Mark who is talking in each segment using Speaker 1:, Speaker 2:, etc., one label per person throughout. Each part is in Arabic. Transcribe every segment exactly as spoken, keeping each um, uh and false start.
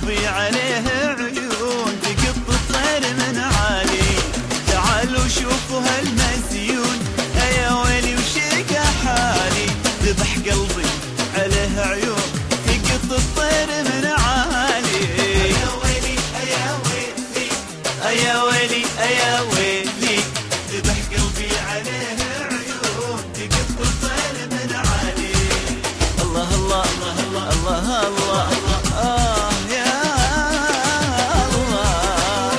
Speaker 1: قلبي عليه عيون تقط الطير من عالي. تعالوا شوفوا هالمزيون يا ويلي وشيقة حالي. ذبح قلبي عليه عيون تقط الطير من عالي. يا ويلي يا ويلي يا ويلي يا ويلي ذبح قلبي عليه عيون تقط الطير من عالي. الله الله الله الله الله آه يا الله.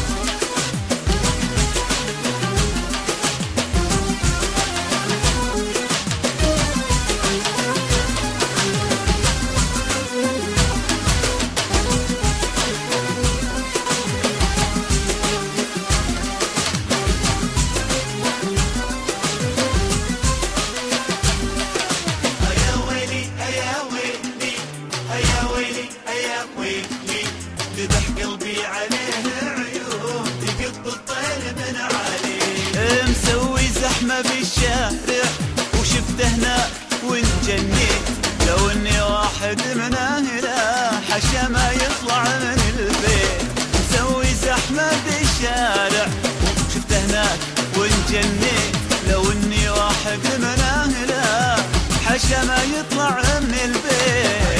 Speaker 1: ذبح قلبي عليه عيون تقط الطير من عالي. مسوي زحمة بالشارع وشفته هناك وانجنيت. لو اني واحد من اهله حشا ما يطلع من البيت. مسوي زحمة بالشارع وشفته هناك وانجنيت. لو اني واحد من اهله حشا ما يطلع من البيت.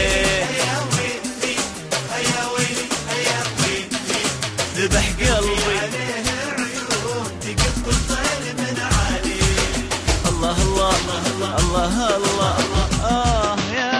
Speaker 1: ذبح قلبي عليه عيون تقط الطير من عالي. الله الله الله الله الله آه يا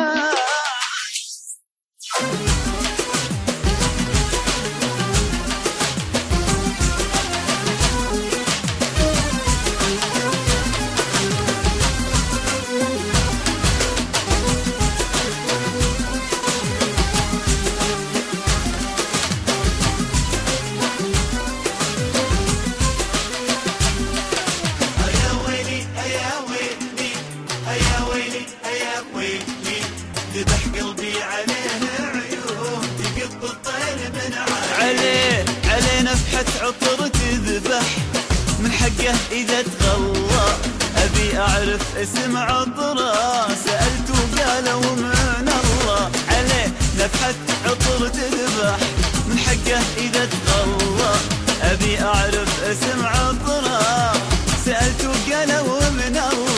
Speaker 1: ذبح قلبي عليه عيون تقط الطير من عالي. عليه عليه نفحة عطر تذبح من حقه إذا تغلى. أبي أعرف اسم عطره سألته قالوا من الله. عليه نفحة عطر تذبح من حقه إذا تغلى. أبي أعرف اسم عطره سألته قالوا من الله.